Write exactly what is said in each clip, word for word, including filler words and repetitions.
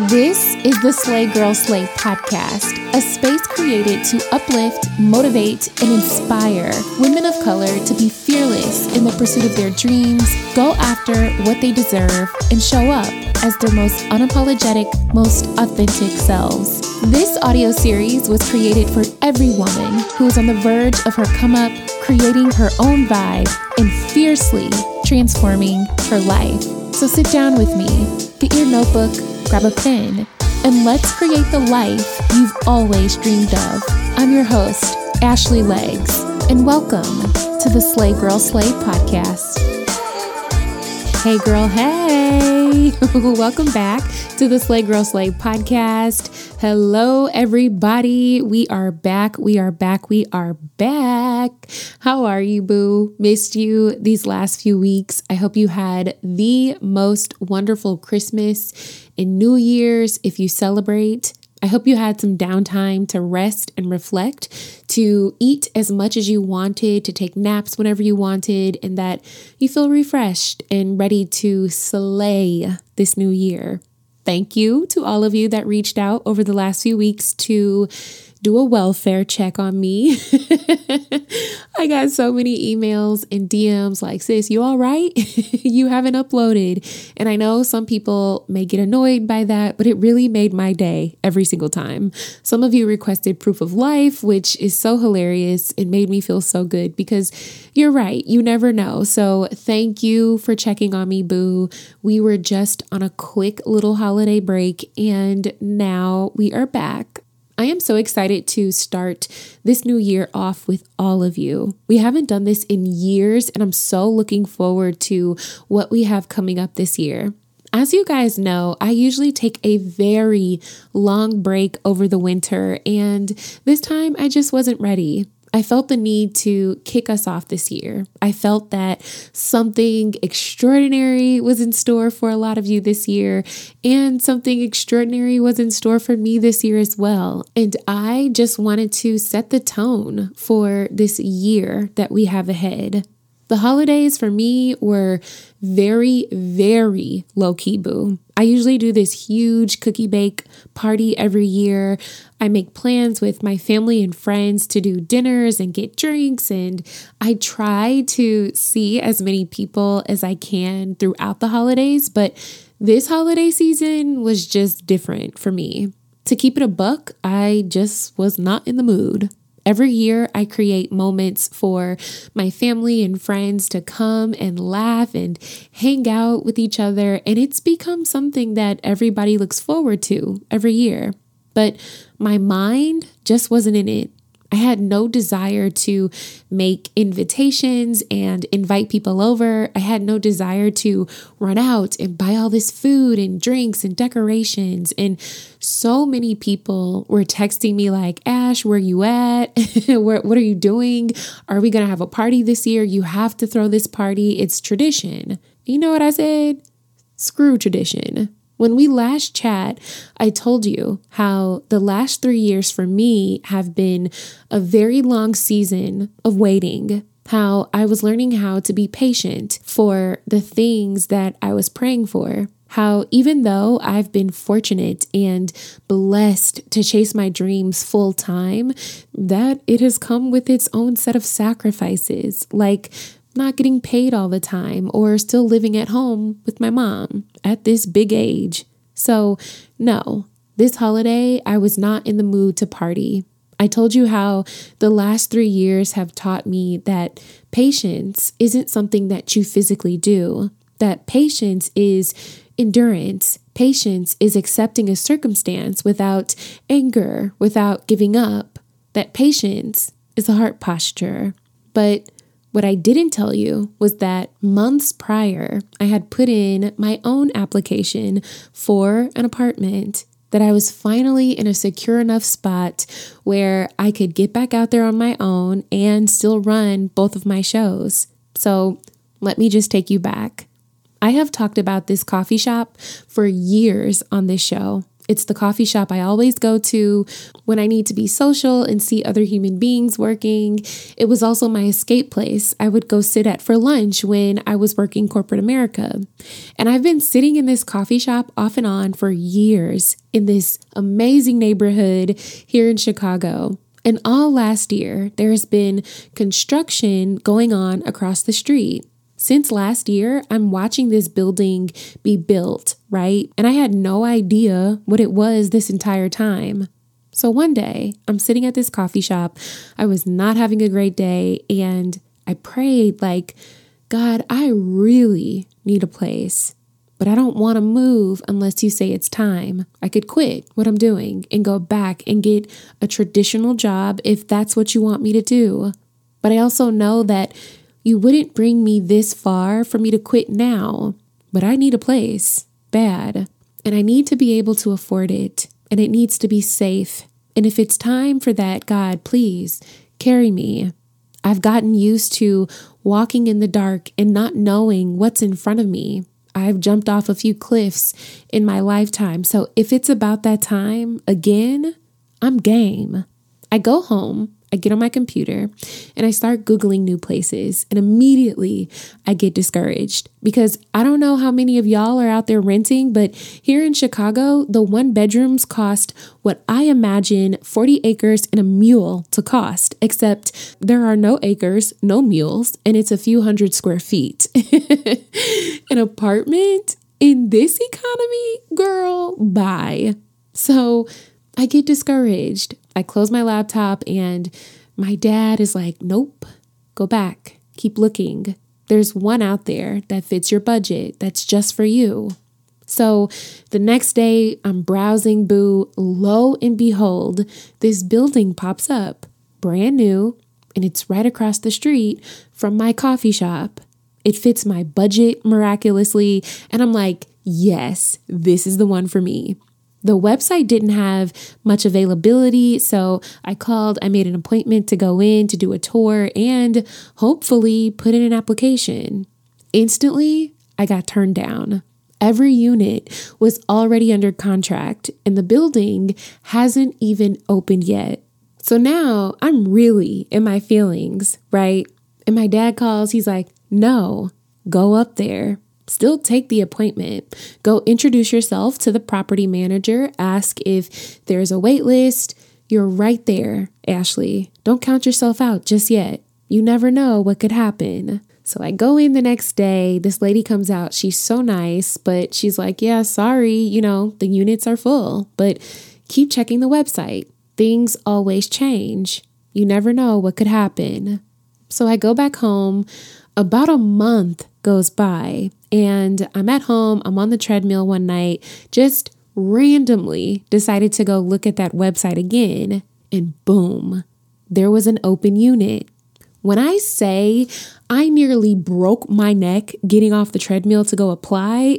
This is the Slay Girl Slay podcast, a space created to uplift, motivate, and inspire women of color to be fearless in the pursuit of their dreams, go after what they deserve, and show up as their most unapologetic, most authentic selves. This audio series was created for every woman who is on the verge of her come up, creating her own vibe, and fiercely transforming her life. So sit down with me, get your notebook, grab a pen, and let's create the life you've always dreamed of. I'm your host, Ashley Legs, and welcome to the Slay Girl Slay podcast. Hey girl, hey! Welcome back to the Slay Girl Slay podcast. Hello everybody. We are back. We are back. We are back. How are you, boo? Missed you these last few weeks. I hope you had the most wonderful Christmas and New Year's if you celebrate. I hope you had some downtime to rest and reflect, to eat as much as you wanted, to take naps whenever you wanted, and that you feel refreshed and ready to slay this new year. Thank you to all of you that reached out over the last few weeks to do a welfare check on me. I got so many emails and D Ms like, sis, you all right? You haven't uploaded. And I know some people may get annoyed by that, but it really made my day every single time. Some of you requested proof of life, which is so hilarious. It made me feel so good because you're right. You never know. So thank you for checking on me, boo. We were just on a quick little holiday break and now we are back. I am so excited to start this new year off with all of you. We haven't done this in years, and I'm so looking forward to what we have coming up this year. As you guys know, I usually take a very long break over the winter, and this time I just wasn't ready. I felt the need to kick us off this year. I felt that something extraordinary was in store for a lot of you this year, and something extraordinary was in store for me this year as well. And I just wanted to set the tone for this year that we have ahead. The holidays for me were very, very low-key, boo. I usually do this huge cookie bake party every year. I make plans with my family and friends to do dinners and get drinks, and I try to see as many people as I can throughout the holidays, but this holiday season was just different for me. To keep it a buck, I just was not in the mood. Every year, I create moments for my family and friends to come and laugh and hang out with each other, and it's become something that everybody looks forward to every year. But my mind just wasn't in it. I had no desire to make invitations and invite people over. I had no desire to run out and buy all this food and drinks and decorations. And so many people were texting me like, Ash, where you at? where, what are you doing? Are we going to have a party this year? You have to throw this party. It's tradition. You know what I said? Screw tradition. When we last chat, I told you how the last three years for me have been a very long season of waiting, how I was learning how to be patient for the things that I was praying for, how even though I've been fortunate and blessed to chase my dreams full time, that it has come with its own set of sacrifices, like not getting paid all the time or still living at home with my mom at this big age. So no, this holiday, I was not in the mood to party. I told you how the last three years have taught me that patience isn't something that you physically do, that patience is endurance. Patience is accepting a circumstance without anger, without giving up, that patience is a heart posture. But what I didn't tell you was that months prior, I had put in my own application for an apartment, that I was finally in a secure enough spot where I could get back out there on my own and still run both of my shows. So let me just take you back. I have talked about this coffee shop for years on this show. It's the coffee shop I always go to when I need to be social and see other human beings working. It was also my escape place I would go sit at for lunch when I was working corporate America. And I've been sitting in this coffee shop off and on for years in this amazing neighborhood here in Chicago. And all last year, there has been construction going on across the street. Since last year, I'm watching this building be built, right? And I had no idea what it was this entire time. So one day, I'm sitting at this coffee shop. I was not having a great day, and I prayed like, God, I really need a place, but I don't want to move unless you say it's time. I could quit what I'm doing and go back and get a traditional job if that's what you want me to do. But I also know that you wouldn't bring me this far for me to quit now, but I need a place, bad, and I need to be able to afford it, and it needs to be safe. And if it's time for that, God, please carry me. I've gotten used to walking in the dark and not knowing what's in front of me. I've jumped off a few cliffs in my lifetime. So if it's about that time again, I'm game. I go home. I get on my computer and I start Googling new places, and immediately I get discouraged because I don't know how many of y'all are out there renting, but here in Chicago, the one bedrooms cost what I imagine forty acres and a mule to cost, except there are no acres, no mules, and it's a few hundred square feet. An apartment in this economy, girl, bye. So I get discouraged. I close my laptop and my dad is like, nope, go back, keep looking. There's one out there that fits your budget. That's just for you. So the next day I'm browsing, boo, lo and behold, this building pops up, brand new, and it's right across the street from my coffee shop. It fits my budget miraculously. And I'm like, yes, this is the one for me. The website didn't have much availability, so I called, I made an appointment to go in to do a tour and hopefully put in an application. Instantly, I got turned down. Every unit was already under contract and the building hasn't even opened yet. So now I'm really in my feelings, right? And my dad calls, he's like, no, go up there. Still take the appointment. Go introduce yourself to the property manager. Ask if there's a wait list. You're right there, Ashley. Don't count yourself out just yet. You never know what could happen. So I go in the next day. This lady comes out. She's so nice, but she's like, yeah, sorry, you know, the units are full, but keep checking the website. Things always change. You never know what could happen. So I go back home. About a month goes by and I'm at home. I'm on the treadmill one night, just randomly decided to go look at that website again. And boom, there was an open unit. When I say I nearly broke my neck getting off the treadmill to go apply,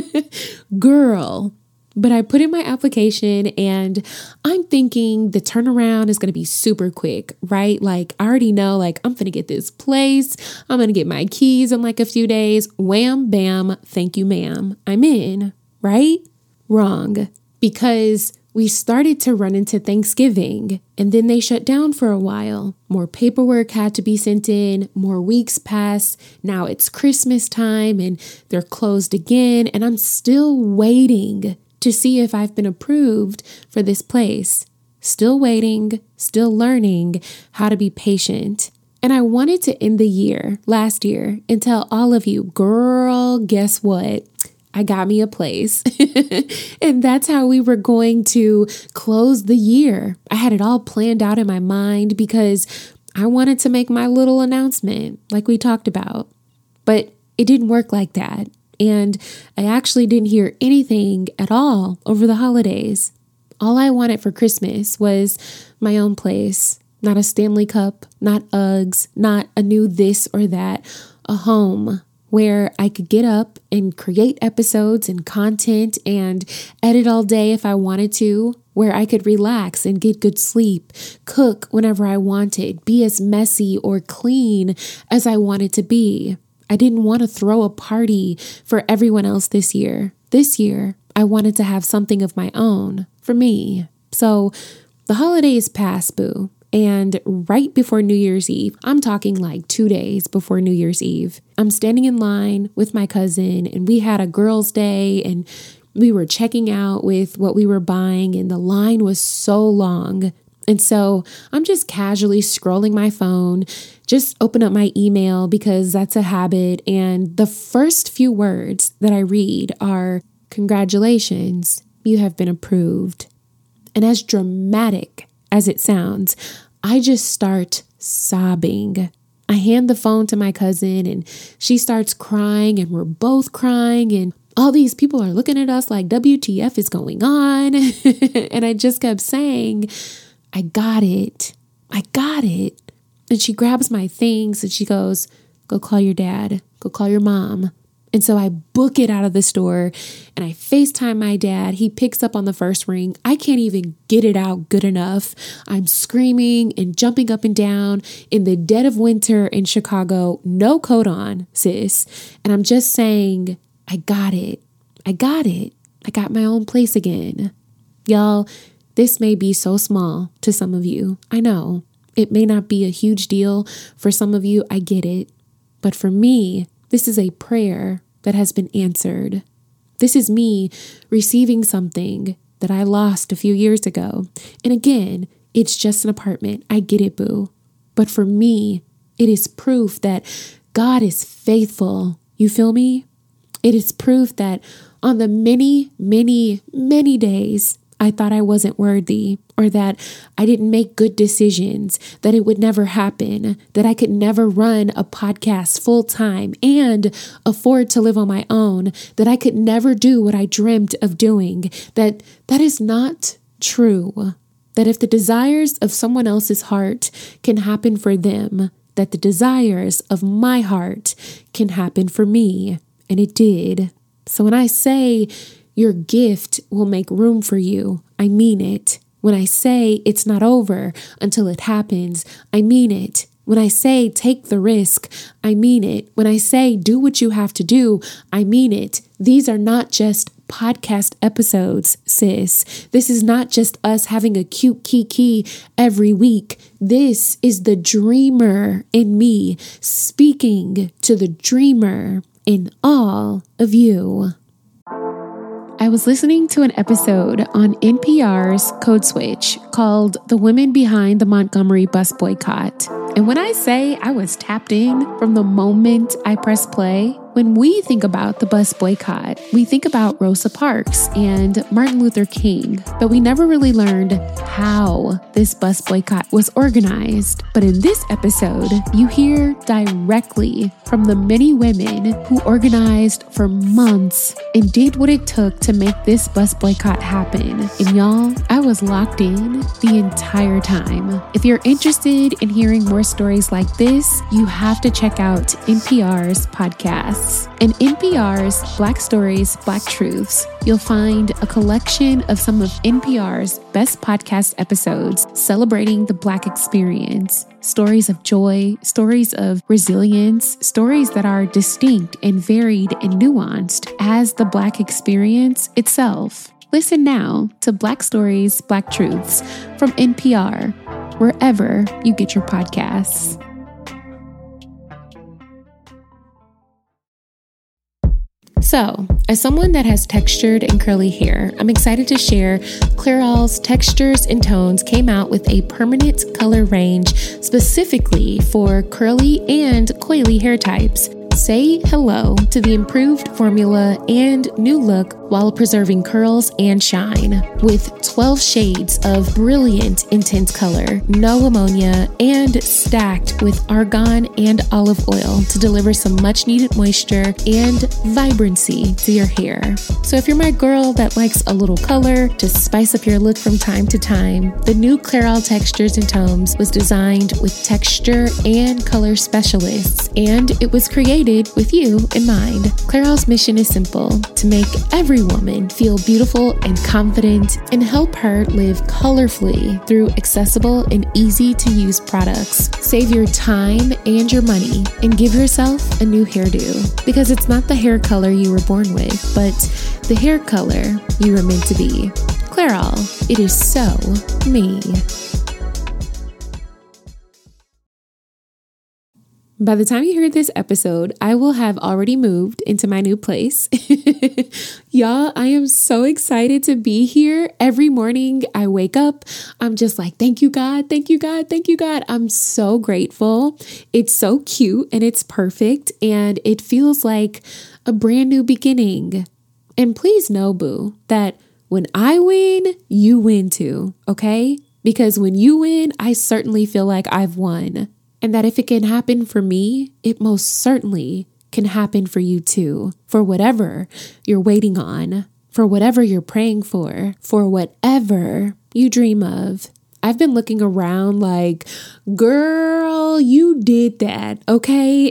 girl. But I put in my application and I'm thinking the turnaround is going to be super quick, right? Like I already know, like I'm going to get this place. I'm going to get my keys in like a few days. Wham, bam. Thank you, ma'am. I'm in, right? Wrong. Because we started to run into Thanksgiving and then they shut down for a while. More paperwork had to be sent in. More weeks pass. Now it's Christmas time and they're closed again. And I'm still waiting to see if I've been approved for this place. Still waiting, still learning how to be patient. And I wanted to end the year, last year, and tell all of you, girl, guess what? I got me a place. And that's how we were going to close the year. I had it all planned out in my mind because I wanted to make my little announcement like we talked about. But it didn't work like that. And I actually didn't hear anything at all over the holidays. All I wanted for Christmas was my own place, not a Stanley Cup, not Uggs, not a new this or that, a home where I could get up and create episodes and content and edit all day if I wanted to, where I could relax and get good sleep, cook whenever I wanted, be as messy or clean as I wanted to be. I didn't want to throw a party for everyone else this year. This year, I wanted to have something of my own for me. So the holidays passed, boo. And right before New Year's Eve, I'm talking like two days before New Year's Eve, I'm standing in line with my cousin and we had a girls' day and we were checking out with what we were buying and the line was so long. And so I'm just casually scrolling my phone, just open up my email because that's a habit. And the first few words that I read are, "Congratulations, you have been approved." And as dramatic as it sounds, I just start sobbing. I hand the phone to my cousin and she starts crying and we're both crying and all these people are looking at us like W T F is going on. And I just kept saying, I got it. I got it. And she grabs my things and she goes, "Go call your dad. Go call your mom." And so I book it out of the store and I FaceTime my dad. He picks up on the first ring. I can't even get it out good enough. I'm screaming and jumping up and down in the dead of winter in Chicago. No coat on, sis. And I'm just saying, I got it. I got it. I got my own place again. Y'all, this may be so small to some of you. I know. It may not be a huge deal for some of you. I get it. But for me, this is a prayer that has been answered. This is me receiving something that I lost a few years ago. And again, it's just an apartment. I get it, boo. But for me, it is proof that God is faithful. You feel me? It is proof that on the many, many, many days I thought I wasn't worthy, or that I didn't make good decisions, that it would never happen, that I could never run a podcast full time and afford to live on my own, that I could never do what I dreamt of doing, that that is not true. That if the desires of someone else's heart can happen for them, that the desires of my heart can happen for me. And it did. So when I say your gift will make room for you, I mean it. When I say it's not over until it happens, I mean it. When I say take the risk, I mean it. When I say do what you have to do, I mean it. These are not just podcast episodes, sis. This is not just us having a cute kiki every week. This is the dreamer in me speaking to the dreamer in all of you. I was listening to an episode on N P R's Code Switch called The Women Behind the Montgomery Bus Boycott. And when I say I was tapped in from the moment I pressed play, when we think about the bus boycott, we think about Rosa Parks and Martin Luther King, but we never really learned how this bus boycott was organized. But in this episode, you hear directly from the many women who organized for months and did what it took to make this bus boycott happen. And y'all, I was locked in the entire time. If you're interested in hearing more stories like this, you have to check out N P R's podcasts. In N P R's Black Stories, Black Truths, you'll find a collection of some of N P R's best podcast episodes celebrating the Black experience. Stories of joy, stories of resilience, stories that are distinct and varied and nuanced as the Black experience itself. Listen now to Black Stories, Black Truths from N P R, wherever you get your podcasts. So, as someone that has textured and curly hair, I'm excited to share Clairol's Textures and Tones came out with a permanent color range specifically for curly and coily hair types. Say hello to the improved formula and new look while preserving curls and shine. With twelve shades of brilliant intense color, no ammonia, and stacked with argan and olive oil to deliver some much needed moisture and vibrancy to your hair. So if you're my girl that likes a little color to spice up your look from time to time, the new Clairol Textures and Tones was designed with texture and color specialists, and it was created created with you in mind. Clairol's mission is simple: to make every woman feel beautiful and confident and help her live colorfully through accessible and easy to use products. Save your time and your money and give yourself a new hairdo, because it's not the hair color you were born with, but the hair color you were meant to be. Clairol, it is so me. By the time you hear this episode, I will have already moved into my new place. Y'all, I am so excited to be here. Every morning I wake up, I'm just like, thank you, God. Thank you, God. Thank you, God. I'm so grateful. It's so cute and it's perfect. And it feels like a brand new beginning. And please know, boo, that when I win, you win too. Okay? Because when you win, I certainly feel like I've won. And that if it can happen for me, it most certainly can happen for you too. For whatever you're waiting on, for whatever you're praying for, for whatever you dream of. I've been looking around like, girl, you did that, okay?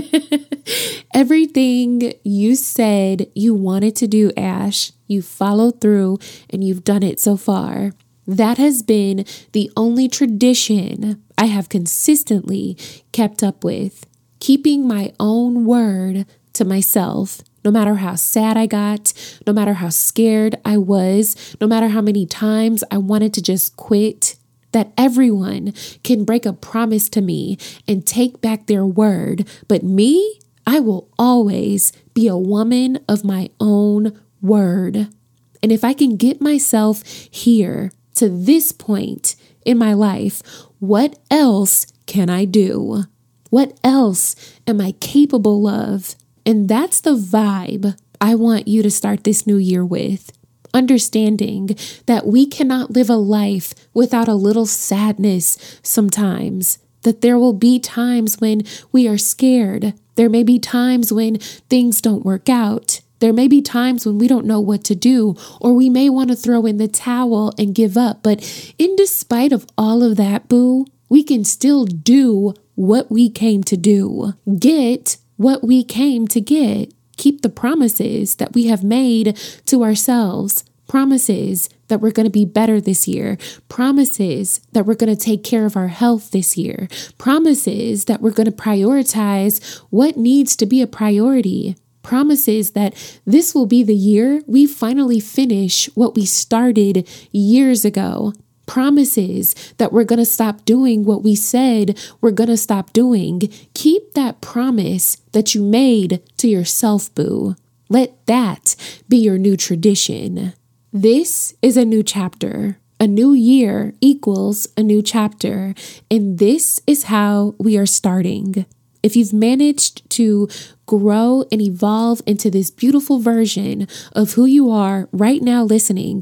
Everything you said you wanted to do, Ash, you followed through and you've done it so far. That has been the only tradition I have consistently kept up with, keeping my own word to myself. No matter how sad I got, no matter how scared I was, no matter how many times I wanted to just quit, that everyone can break a promise to me and take back their word. But me, I will always be a woman of my own word. And if I can get myself here to this point in my life, what else can I do? What else am I capable of? And that's the vibe I want you to start this new year with. Understanding that we cannot live a life without a little sadness sometimes. That there will be times when we are scared. There may be times when things don't work out. There may be times when we don't know what to do, or we may want to throw in the towel and give up. But in despite of all of that, boo, we can still do what we came to do. Get what we came to get. Keep the promises that we have made to ourselves. Promises that we're going to be better this year. Promises that we're going to take care of our health this year. Promises that we're going to prioritize what needs to be a priority. Promises that this will be the year we finally finish what we started years ago. Promises that we're going to stop doing what we said we're going to stop doing. Keep that promise that you made to yourself, boo. Let that be your new tradition. This is a new chapter. A new year equals a new chapter. And this is how we are starting. If you've managed to grow and evolve into this beautiful version of who you are right now listening,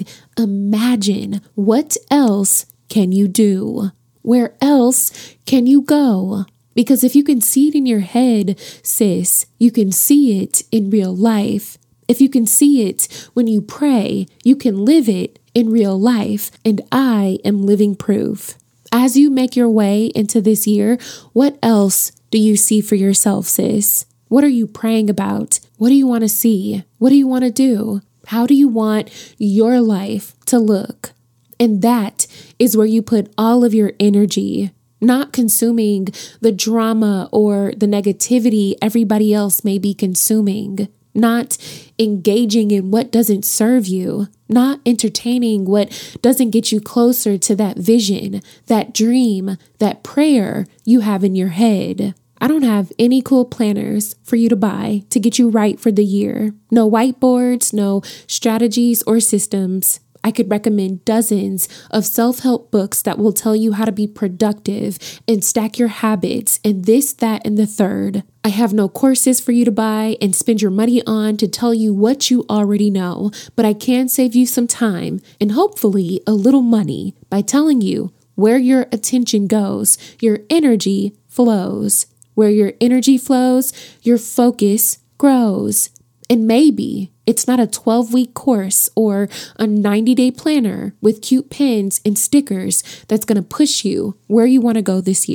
imagine what else can you do? Where else can you go? Because if you can see it in your head, sis, you can see it in real life. If you can see it when you pray, you can live it in real life. And I am living proof. As you make your way into this year, what else do you see for yourself, sis? What are you praying about? What do you want to see? What do you want to do? How do you want your life to look? And that is where you put all of your energy, not consuming the drama or the negativity everybody else may be consuming, not engaging in what doesn't serve you, not entertaining what doesn't get you closer to that vision, that dream, that prayer you have in your head. I don't have any cool planners for you to buy to get you right for the year. No whiteboards, no strategies or systems. I could recommend dozens of self-help books that will tell you how to be productive and stack your habits and this, that, and the third. I have no courses for you to buy and spend your money on to tell you what you already know, but I can save you some time and hopefully a little money by telling you where your attention goes, your energy flows. Where your energy flows, your focus grows. And maybe it's not a twelve-week course or a ninety-day planner with cute pins and stickers that's going to push you where you want to go this year.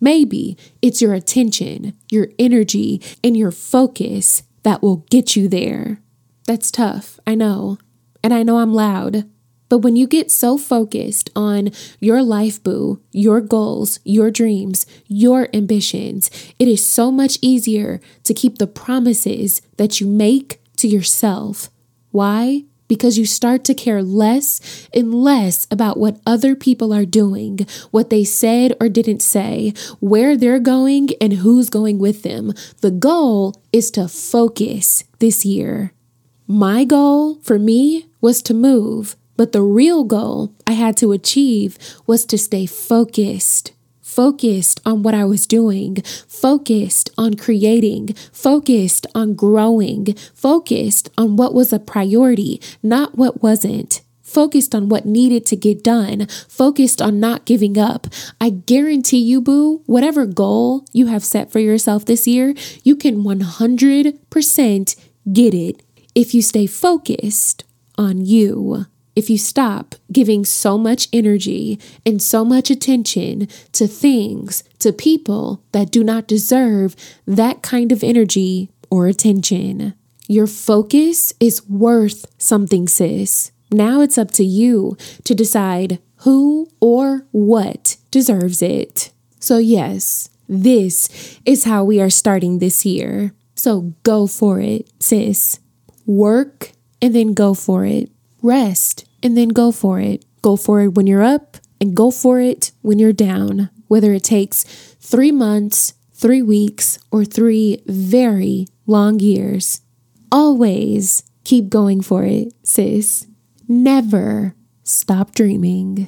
Maybe it's your attention, your energy, and your focus that will get you there. That's tough, I know. And I know I'm loud. But when you get so focused on your life, boo, your goals, your dreams, your ambitions, it is so much easier to keep the promises that you make to yourself. Why? Because you start to care less and less about what other people are doing, what they said or didn't say, where they're going, and who's going with them. The goal is to focus this year. My goal for me was to move, but the real goal I had to achieve was to stay focused. Focused on what I was doing, focused on creating, focused on growing, focused on what was a priority, not what wasn't, focused on what needed to get done, focused on not giving up. I guarantee you, boo, whatever goal you have set for yourself this year, you can one hundred percent get it if you stay focused on you. If you stop giving so much energy and so much attention to things, to people that do not deserve that kind of energy or attention. Your focus is worth something, sis. Now it's up to you to decide who or what deserves it. So yes, this is how we are starting this year. So go for it, sis. Work and then go for it. Rest and then go for it. Go for it when you're up and go for it when you're down. Whether it takes three months, three weeks, or three very long years. Always keep going for it, sis. Never stop dreaming.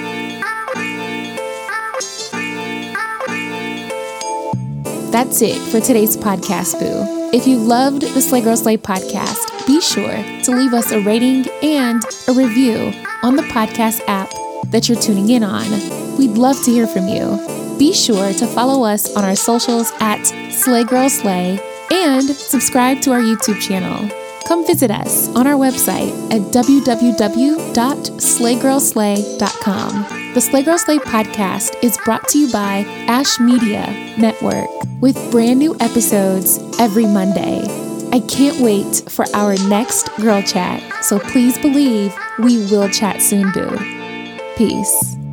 That's it for today's podcast, boo. If you loved the Slay Girl Slay podcast, be sure to leave us a rating and a review on the podcast app that you're tuning in on. We'd love to hear from you. Be sure to follow us on our socials at Slay Girl Slay and subscribe to our YouTube channel. Come visit us on our website at w w w dot slay girl slay dot com. The Slay Girl Slay podcast is brought to you by Ash Media Network with brand new episodes every Monday. I can't wait for our next girl chat, so please believe we will chat soon, boo. Peace.